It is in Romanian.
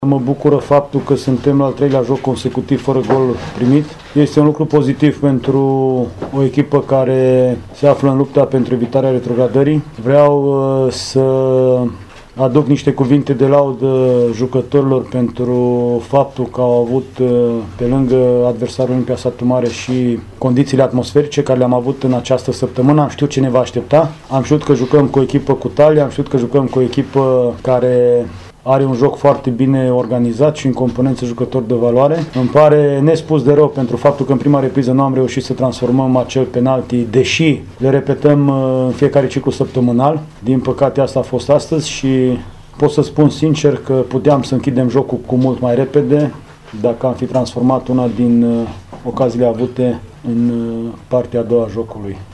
Mă bucură faptul că suntem la al treilea joc consecutiv fără gol primit. Este un lucru pozitiv pentru o echipă care se află în lupta pentru evitarea retrogradării. Vreau să aduc niște cuvinte de laudă jucătorilor pentru faptul că au avut pe lângă adversarul Olimpia Satu Mare și condițiile atmosferice care le-am avut în această săptămână. Am știut ce ne va aștepta, am știut că jucăm cu o echipă cu talie, am știut că jucăm cu o echipă care are un joc foarte bine organizat și în componență jucători de valoare. Îmi pare nespus de rău pentru faptul că în prima repriză nu am reușit să transformăm acel penalti, deși le repetăm în fiecare ciclu săptămânal. Din păcate asta a fost astăzi și pot să spun sincer că puteam să închidem jocul cu mult mai repede dacă am fi transformat una din ocaziile avute în partea a doua a jocului.